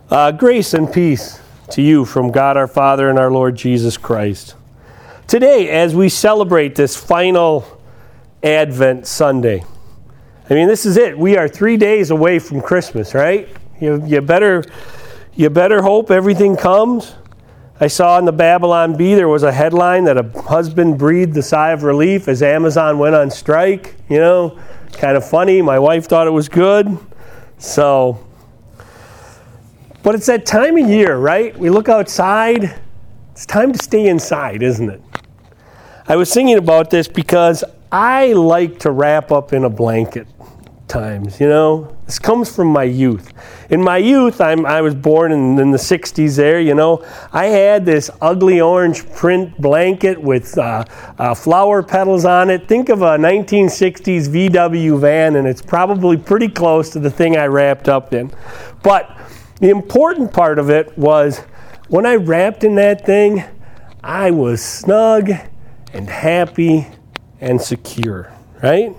Grace and peace to you from God our Father and our Lord Jesus Christ. Today, as we celebrate this final Advent Sunday, this is it. We are 3 days away from Christmas, right? You better hope everything comes. I saw in the Babylon Bee there was a headline that a husband breathed a sigh of relief as Amazon went on strike. Kind of funny. My wife thought it was good. But it's that time of year, right? We look outside. It's time to stay inside, isn't it? I was thinking about this because I like to wrap up in a blanket times, This comes from my youth. In my youth, I was born in the 60s there, I had this ugly orange print blanket with flower petals on it. Think of a 1960s VW van, and it's probably pretty close to the thing I wrapped up in. But the important part of it was when I wrapped in that thing, I was snug and happy and secure, right?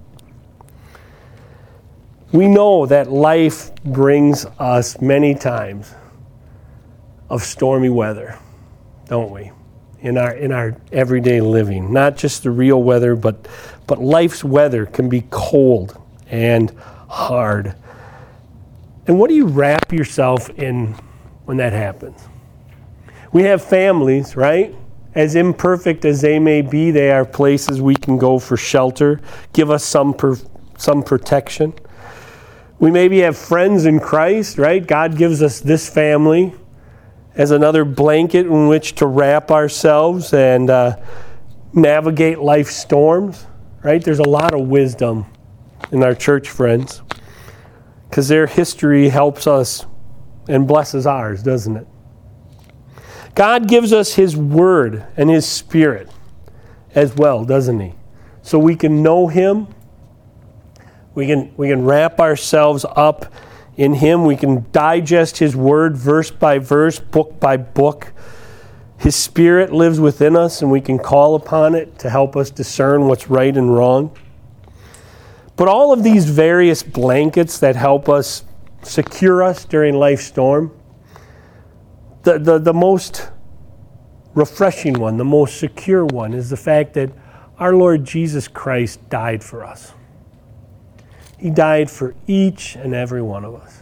We know that life brings us many times of stormy weather, don't we? In our everyday living, not just the real weather, but life's weather can be cold and hard. And what do you wrap yourself in when that happens? We have families, right? As imperfect as they may be, they are places we can go for shelter, give us some protection. We maybe have friends in Christ, right? God gives us this family as another blanket in which to wrap ourselves and navigate life's storms, right? There's a lot of wisdom in our church friends because their history helps us and blesses ours, doesn't it? God gives us His Word and His Spirit as well, doesn't He? So we can know Him. We can wrap ourselves up in Him. We can digest His Word verse by verse, book by book. His Spirit lives within us, and we can call upon it to help us discern what's right and wrong. But all of these various blankets that help us secure us during life's storm, the most refreshing one, the most secure one, is the fact that our Lord Jesus Christ died for us. He died for each and every one of us.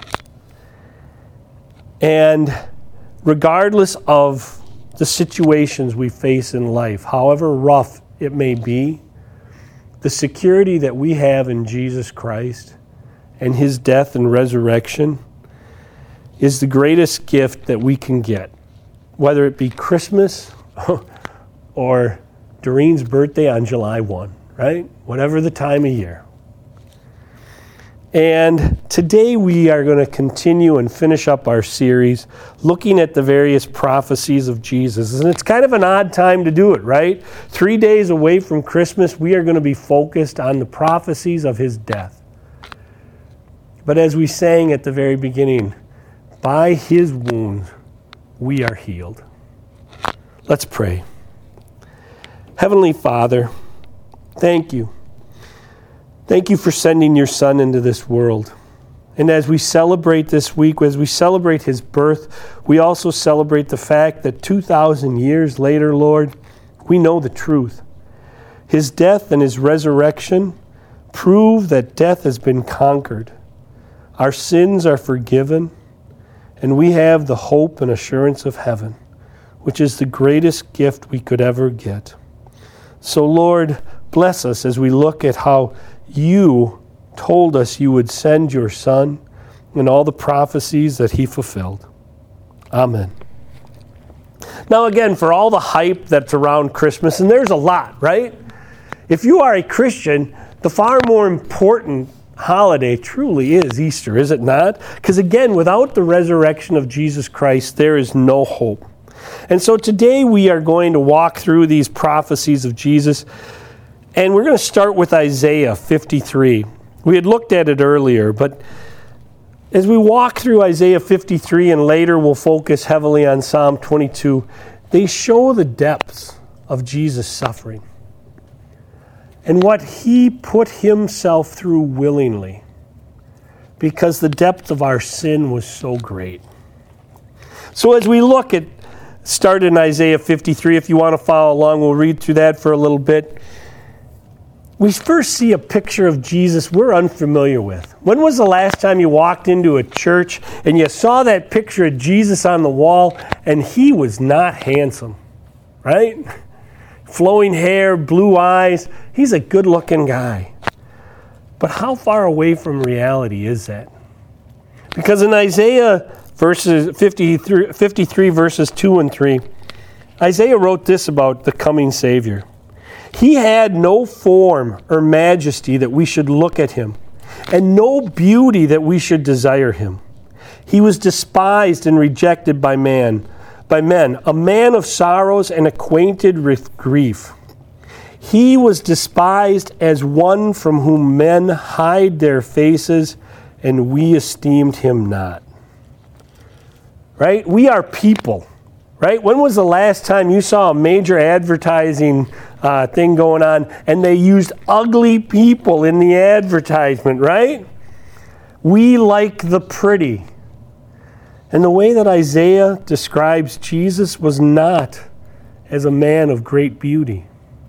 And regardless of the situations we face in life, however rough it may be, the security that we have in Jesus Christ and His death and resurrection is the greatest gift that we can get, whether it be Christmas or Doreen's birthday on July 1, right? Whatever the time of year. And today we are going to continue and finish up our series looking at the various prophecies of Jesus. And it's kind of an odd time to do it, right? 3 days away from Christmas, we are going to be focused on the prophecies of His death. But as we sang at the very beginning, by His wounds we are healed. Let's pray. Heavenly Father, thank you. Thank you for sending your Son into this world. And as we celebrate this week, as we celebrate His birth, we also celebrate the fact that 2,000 years later, Lord, we know the truth. His death and His resurrection prove that death has been conquered. Our sins are forgiven, and we have the hope and assurance of heaven, which is the greatest gift we could ever get. So, Lord, bless us as we look at how you told us you would send your Son and all the prophecies that He fulfilled. Amen. Now again, for all the hype that's around Christmas, and there's a lot, right? If you are a Christian, the far more important holiday truly is Easter, is it not? Because again, without the resurrection of Jesus Christ, there is no hope. And so today we are going to walk through these prophecies of Jesus. And we're going to start with Isaiah 53. We had looked at it earlier, but as we walk through Isaiah 53 and later we'll focus heavily on Psalm 22, they show the depths of Jesus' suffering and what He put Himself through willingly because the depth of our sin was so great. So as we look at, start in Isaiah 53, if you want to follow along, we'll read through that for a little bit. We first see a picture of Jesus we're unfamiliar with. When was the last time you walked into a church and you saw that picture of Jesus on the wall and he was not handsome, right? Flowing hair, blue eyes. He's a good-looking guy. But how far away from reality is that? Because in Isaiah 53 verses 2 and 3, Isaiah wrote this about the coming Savior. He had no form or majesty that we should look at him, and no beauty that we should desire him. He was despised and rejected by men, a man of sorrows and acquainted with grief. He was despised as one from whom men hide their faces, and we esteemed him not. Right? We are people. Right? When was the last time you saw a major advertising thing going on and they used ugly people in the advertisement, right? We like the pretty. And the way that Isaiah describes Jesus was not as a man of great beauty.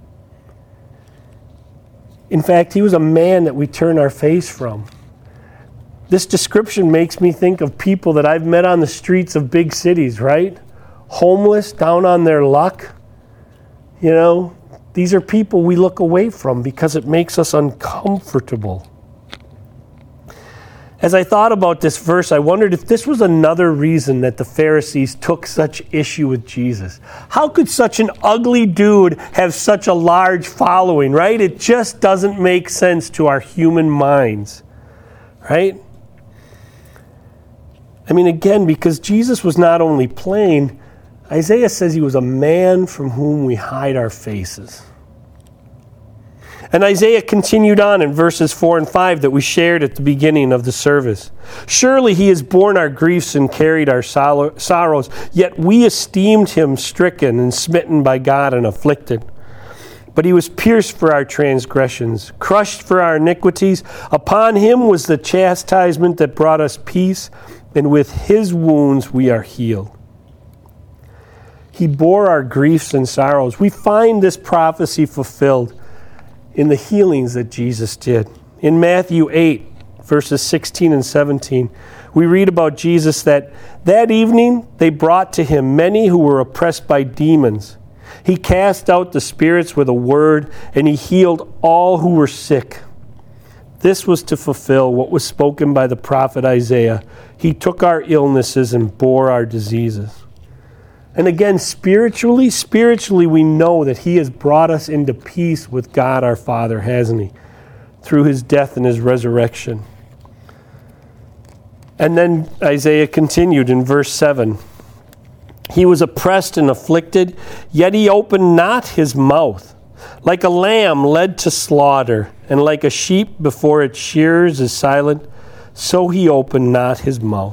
In fact, he was a man that we turn our face from. This description makes me think of people that I've met on the streets of big cities, right? Homeless, down on their luck. You know, these are people we look away from because it makes us uncomfortable. As I thought about this verse, I wondered if this was another reason that the Pharisees took such issue with Jesus. How could such an ugly dude have such a large following, right? It just doesn't make sense to our human minds, right? I mean, again, because Jesus was not only plain, Isaiah says he was a man from whom we hide our faces. And Isaiah continued on in verses 4 and 5 that we shared at the beginning of the service. Surely he has borne our griefs and carried our sorrows, yet we esteemed him stricken and smitten by God and afflicted. But he was pierced for our transgressions, crushed for our iniquities. Upon him was the chastisement that brought us peace, and with his wounds we are healed. He bore our griefs and sorrows. We find this prophecy fulfilled in the healings that Jesus did. In Matthew 8, verses 16 and 17, we read about Jesus that evening they brought to him many who were oppressed by demons. He cast out the spirits with a word, and he healed all who were sick. This was to fulfill what was spoken by the prophet Isaiah. He took our illnesses and bore our diseases. And again, spiritually, we know that he has brought us into peace with God our Father, hasn't he? Through his death and his resurrection. And then Isaiah continued in verse 7. He was oppressed and afflicted, yet he opened not his mouth. Like a lamb led to slaughter, and like a sheep before its shearers is silent, so he opened not his mouth.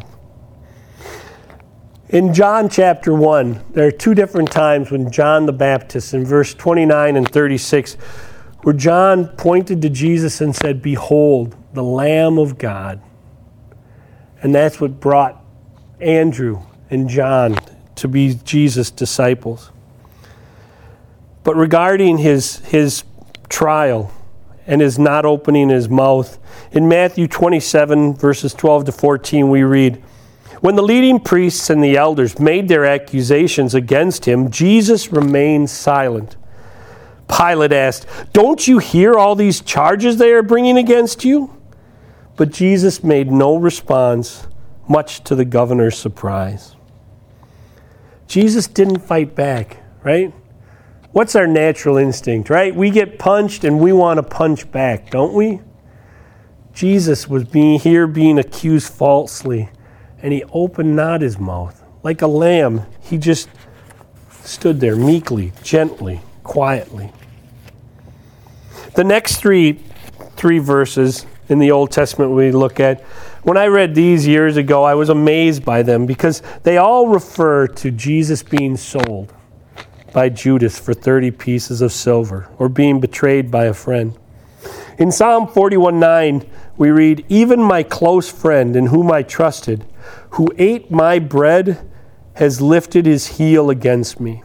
In John chapter 1, there are two different times when John the Baptist, in verse 29 and 36, where John pointed to Jesus and said, "Behold, the Lamb of God." And that's what brought Andrew and John to be Jesus' disciples. But regarding his trial and his not opening his mouth, in Matthew 27, verses 12 to 14, we read, "When the leading priests and the elders made their accusations against him, Jesus remained silent. Pilate asked, 'Don't you hear all these charges they are bringing against you?' But Jesus made no response, much to the governor's surprise." Jesus didn't fight back, right? What's our natural instinct, right? We get punched and we want to punch back, don't we? Jesus was being accused falsely, and he opened not his mouth. Like a lamb, he just stood there meekly, gently, quietly. The next three verses in the Old Testament we look at, when I read these years ago, I was amazed by them because they all refer to Jesus being sold by Judas for 30 pieces of silver or being betrayed by a friend. In Psalm 41:9, we read, even my close friend in whom I trusted, who ate my bread, has lifted his heel against me.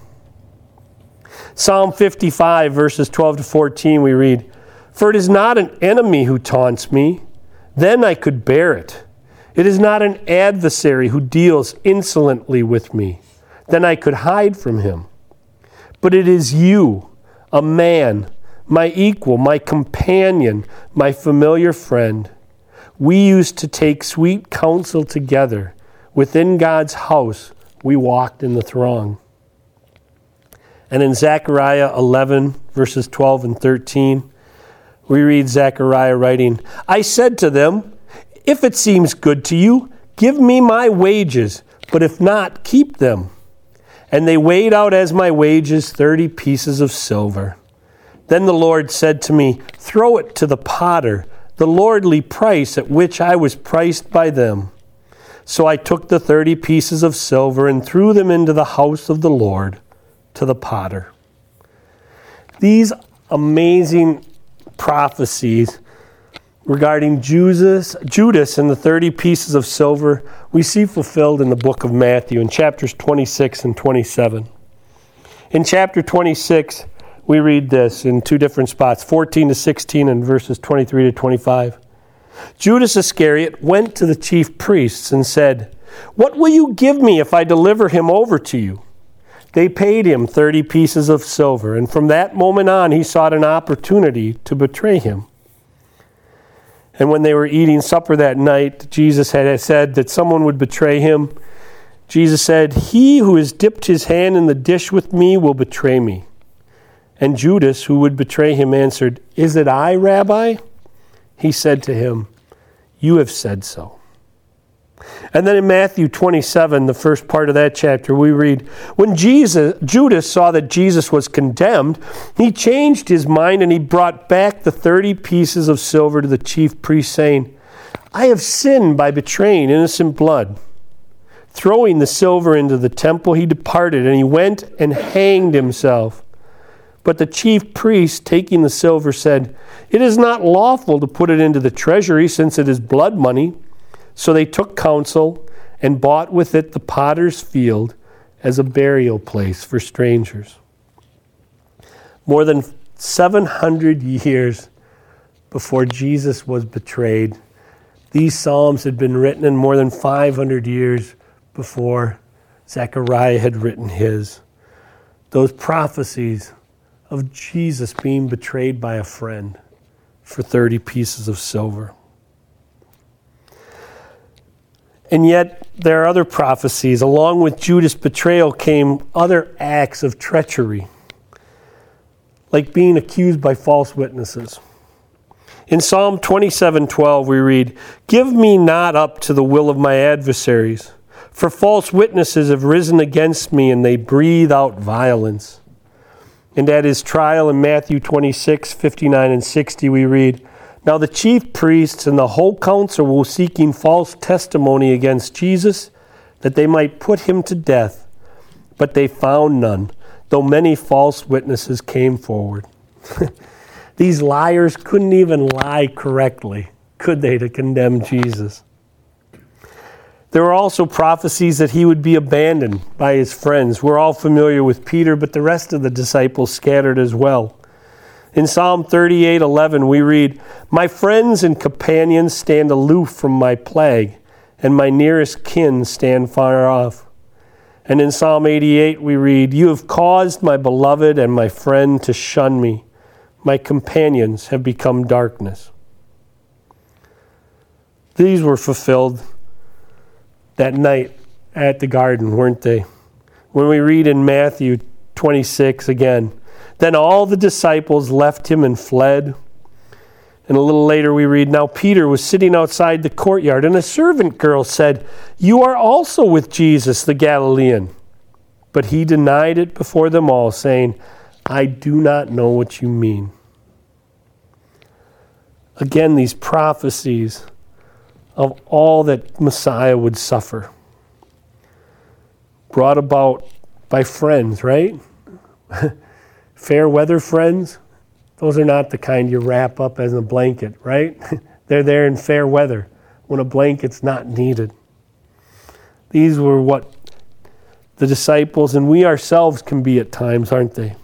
Psalm 55, verses 12 to 14, we read, for it is not an enemy who taunts me, then I could bear it. It is not an adversary who deals insolently with me, then I could hide from him. But it is you, a man, my equal, my companion, my familiar friend. We used to take sweet counsel together. Within God's house, we walked in the throng. And in Zechariah 11, verses 12 and 13, we read Zechariah writing, I said to them, if it seems good to you, give me my wages, but if not, keep them. And they weighed out as my wages 30 pieces of silver. Then the Lord said to me, throw it to the potter, the lordly price at which I was priced by them. So I took the 30 pieces of silver and threw them into the house of the Lord, to the potter. These amazing prophecies regarding Judas and the 30 pieces of silver we see fulfilled in the book of Matthew in chapters 26 and 27. In chapter 26, we read this in two different spots, 14 to 16 and verses 23 to 25. Judas Iscariot went to the chief priests and said, what will you give me if I deliver him over to you? They paid him 30 pieces of silver, and from that moment on he sought an opportunity to betray him. And when they were eating supper that night, Jesus had said that someone would betray him. Jesus said, he who has dipped his hand in the dish with me will betray me. And Judas, who would betray him, answered, is it I, Rabbi? He said to him, you have said so. And then in Matthew 27, the first part of that chapter, we read, when Judas saw that Jesus was condemned, he changed his mind and he brought back the 30 pieces of silver to the chief priest, saying, I have sinned by betraying innocent blood. Throwing the silver into the temple, he departed and he went and hanged himself. But the chief priest, taking the silver, said, it is not lawful to put it into the treasury, since it is blood money. So they took counsel and bought with it the potter's field as a burial place for strangers. More than 700 years before Jesus was betrayed, these Psalms had been written, and more than 500 years before Zechariah had written his. Those prophecies of Jesus being betrayed by a friend for 30 pieces of silver. And yet, there are other prophecies. Along with Judas' betrayal came other acts of treachery, like being accused by false witnesses. In Psalm 27:12, we read, give me not up to the will of my adversaries, for false witnesses have risen against me, and they breathe out violence. And at his trial in Matthew 26:59 and 60, we read, now the chief priests and the whole council were seeking false testimony against Jesus, that they might put him to death. But they found none, though many false witnesses came forward. These liars couldn't even lie correctly, could they, to condemn Jesus? There were also prophecies that he would be abandoned by his friends. We're all familiar with Peter, but the rest of the disciples scattered as well. In Psalm 38:11, we read, my friends and companions stand aloof from my plague, and my nearest kin stand far off. And in Psalm 88, we read, you have caused my beloved and my friend to shun me. My companions have become darkness. These were fulfilled that night at the garden, weren't they? When we read in Matthew 26 again, then all the disciples left him and fled. And a little later we read, now Peter was sitting outside the courtyard, and a servant girl said, you are also with Jesus the Galilean. But he denied it before them all, saying, I do not know what you mean. Again, these prophecies of all that Messiah would suffer, brought about by friends, right? Fair weather friends, those are not the kind you wrap up as a blanket, right? They're there in fair weather when a blanket's not needed. These were what the disciples and we ourselves can be at times, aren't they?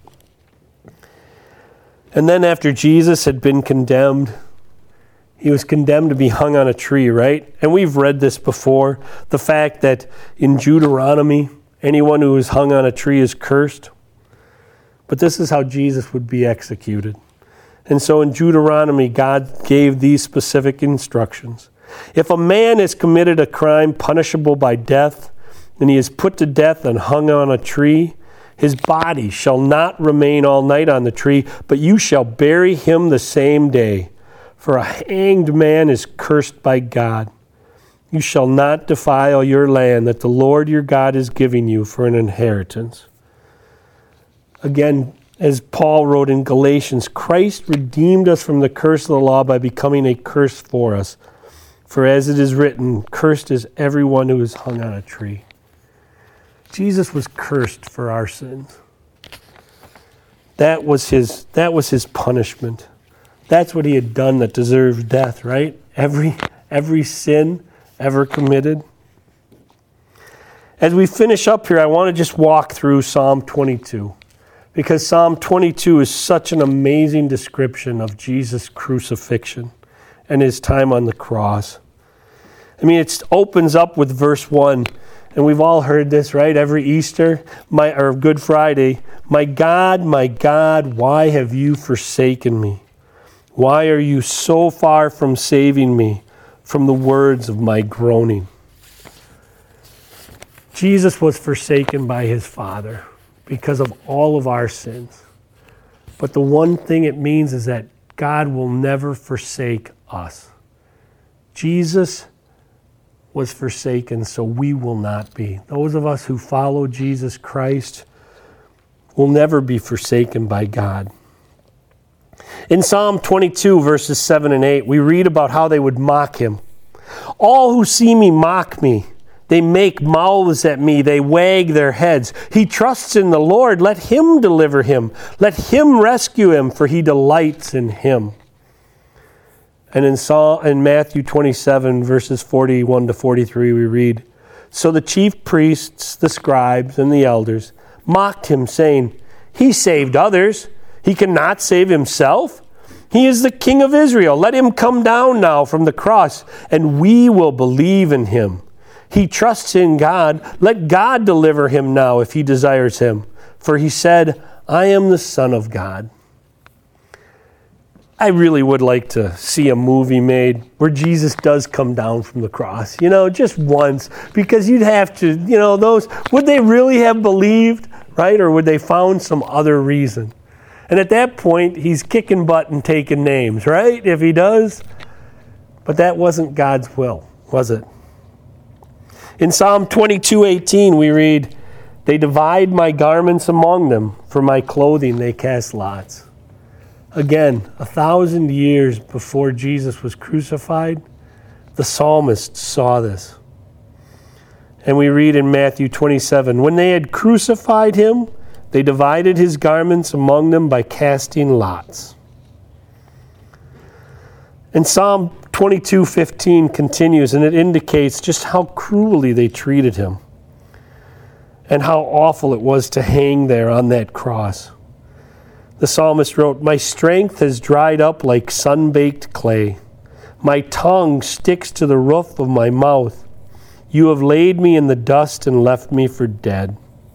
And then after Jesus had been condemned, he was condemned to be hung on a tree, right? And we've read this before, the fact that in Deuteronomy, anyone who is hung on a tree is cursed. But this is how Jesus would be executed. And so in Deuteronomy, God gave these specific instructions. If a man has committed a crime punishable by death, and he is put to death and hung on a tree, his body shall not remain all night on the tree, but you shall bury him the same day. For a hanged man is cursed by God. You shall not defile your land that the Lord your God is giving you for an inheritance. Again, as Paul wrote in Galatians, Christ redeemed us from the curse of the law by becoming a curse for us. For as it is written, cursed is everyone who is hung on a tree. Jesus was cursed for our sins. That was his punishment. That's what he had done that deserves death, right? Every sin ever committed. As we finish up here, I want to just walk through Psalm 22. Because Psalm 22 is such an amazing description of Jesus' crucifixion and his time on the cross. I mean, it opens up with verse 1. And we've all heard this, right? Every Easter or Good Friday. My God, why have you forsaken me? Why are you so far from saving me from the words of my groaning? Jesus was forsaken by his Father because of all of our sins. But the one thing it means is that God will never forsake us. Jesus was forsaken, so we will not be. Those of us who follow Jesus Christ will never be forsaken by God. In Psalm 22, verses 7 and 8, we read about how they would mock him. All who see me mock me. They make mouths at me. They wag their heads. He trusts in the Lord. Let him deliver him. Let him rescue him, for he delights in him. And in Matthew 27, verses 41 to 43, we read, So the chief priests, the scribes, and the elders mocked him, saying, He saved others. He cannot save himself. He is the King of Israel. Let him come down now from the cross, and we will believe in him. He trusts in God. Let God deliver him now if he desires him. For he said, I am the Son of God. I really would like to see a movie made where Jesus does come down from the cross, just once, because you'd have to, would they really have believed, right? Or would they found some other reason? And at that point, he's kicking butt and taking names, right? If he does. But that wasn't God's will, was it? In Psalm 22:18, we read, They divide my garments among them. For my clothing they cast lots. Again, 1,000 years before Jesus was crucified, the psalmist saw this. And we read in Matthew 27, When they had crucified him, they divided his garments among them by casting lots. And Psalm 22:15 continues, and it indicates just how cruelly they treated him and how awful it was to hang there on that cross. The psalmist wrote, My strength has dried up like sun-baked clay. My tongue sticks to the roof of my mouth. You have laid me in the dust and left me for dead.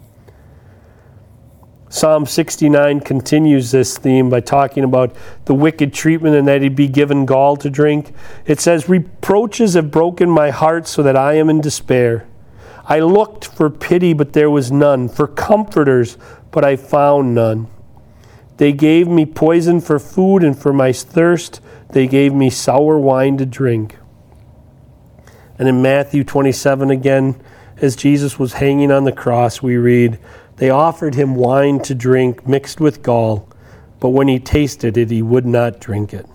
Psalm 69 continues this theme by talking about the wicked treatment and that he'd be given gall to drink. It says, Reproaches have broken my heart so that I am in despair. I looked for pity, but there was none, for comforters, but I found none. They gave me poison for food, and for my thirst they gave me sour wine to drink. And in Matthew 27 again, as Jesus was hanging on the cross, we read, They offered him wine to drink mixed with gall, but when he tasted it, he would not drink it.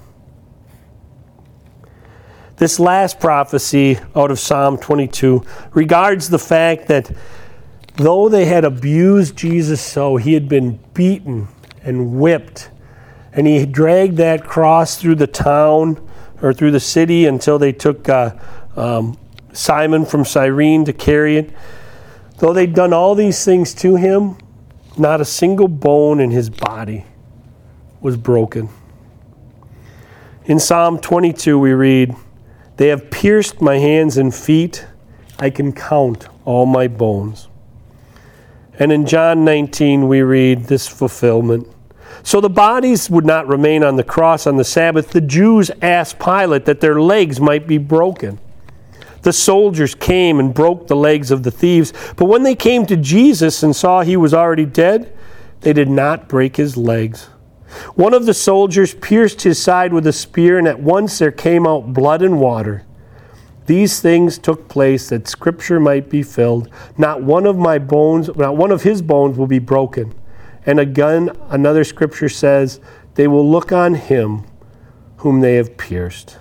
This last prophecy out of Psalm 22 regards the fact that though they had abused Jesus so, he had been beaten and whipped, and he dragged that cross through the town or through the city until they took Simon from Cyrene to carry it. Though they'd done all these things to him, not a single bone in his body was broken. In Psalm 22 we read, "They have pierced my hands and feet. I can count all my bones." And in John 19 we read this fulfillment. So the bodies would not remain on the cross on the Sabbath. The Jews asked Pilate that their legs might be broken. The soldiers came and broke the legs of the thieves. But when they came to Jesus and saw he was already dead, they did not break his legs. One of the soldiers pierced his side with a spear, and at once there came out blood and water. These things took place that Scripture might be filled. Not one of his bones will be broken. And again, another Scripture says, they will look on him whom they have pierced.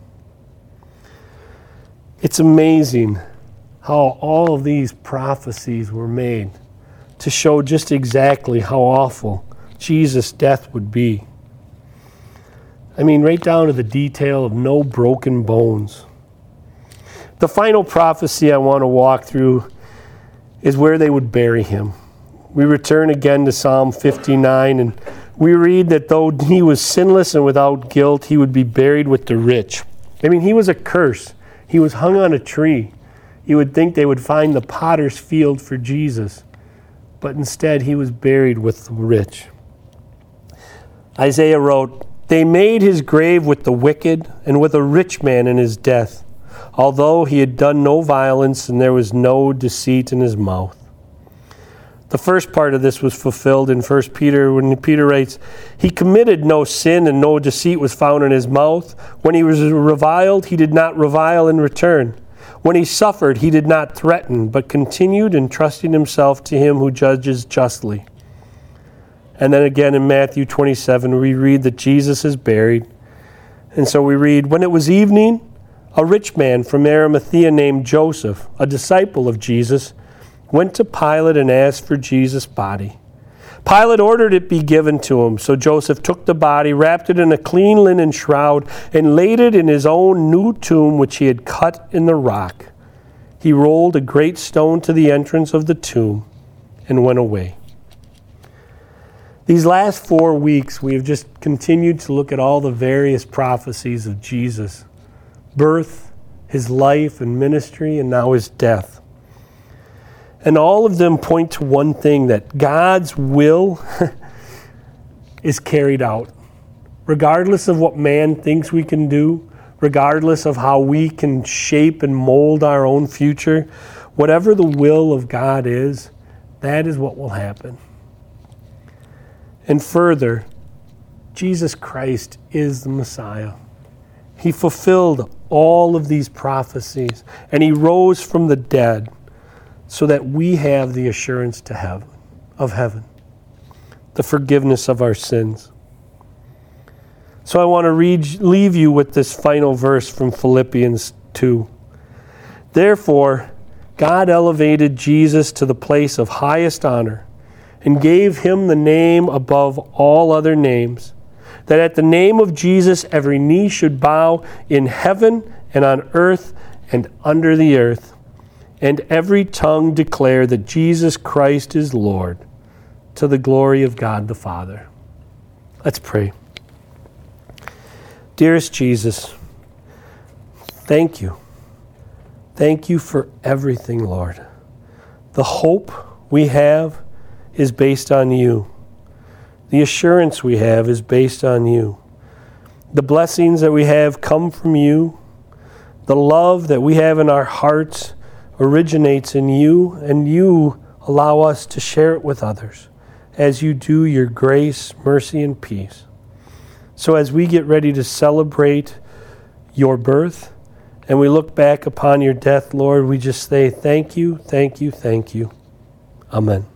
It's amazing how all of these prophecies were made to show just exactly how awful Jesus' death would be. I mean, right down to the detail of no broken bones. The final prophecy I want to walk through is where they would bury him. We return again to Psalm 59, and we read that though he was sinless and without guilt, he would be buried with the rich. I mean, he was a curse. He was hung on a tree. You would think they would find the potter's field for Jesus, but instead he was buried with the rich. Isaiah wrote, "They made his grave with the wicked and with a rich man in his death, although he had done no violence and there was no deceit in his mouth." The first part of this was fulfilled in 1 Peter when Peter writes, "He committed no sin and no deceit was found in his mouth. When he was reviled, he did not revile in return. When he suffered, he did not threaten, but continued entrusting himself to him who judges justly." And then again in Matthew 27, we read that Jesus is buried. And so we read, "When it was evening, a rich man from Arimathea named Joseph, a disciple of Jesus, went to Pilate and asked for Jesus' body. Pilate ordered it be given to him. So Joseph took the body, wrapped it in a clean linen shroud, and laid it in his own new tomb, which he had cut in the rock. He rolled a great stone to the entrance of the tomb and went away." These last 4 weeks, we have just continued to look at all the various prophecies of Jesus' birth, his life and ministry, and now his death. And all of them point to one thing, that God's will is carried out. Regardless of what man thinks we can do, regardless of how we can shape and mold our own future, whatever the will of God is, that is what will happen. And further, Jesus Christ is the Messiah. He fulfilled all of these prophecies, and he rose from the dead, so that we have the assurance of heaven, the forgiveness of our sins. So I want to leave you with this final verse from Philippians 2. "Therefore, God elevated Jesus to the place of highest honor and gave him the name above all other names, that at the name of Jesus every knee should bow in heaven and on earth and under the earth, and every tongue declare that Jesus Christ is Lord, to the glory of God the Father." Let's pray. Dearest Jesus, thank you. Thank you for everything, Lord. The hope we have is based on you. The assurance we have is based on you. The blessings that we have come from you. The love that we have in our hearts originates in you, and you allow us to share it with others as you do your grace, mercy, and peace. So as we get ready to celebrate your birth and we look back upon your death, Lord, we just say thank you, thank you, thank you. Amen.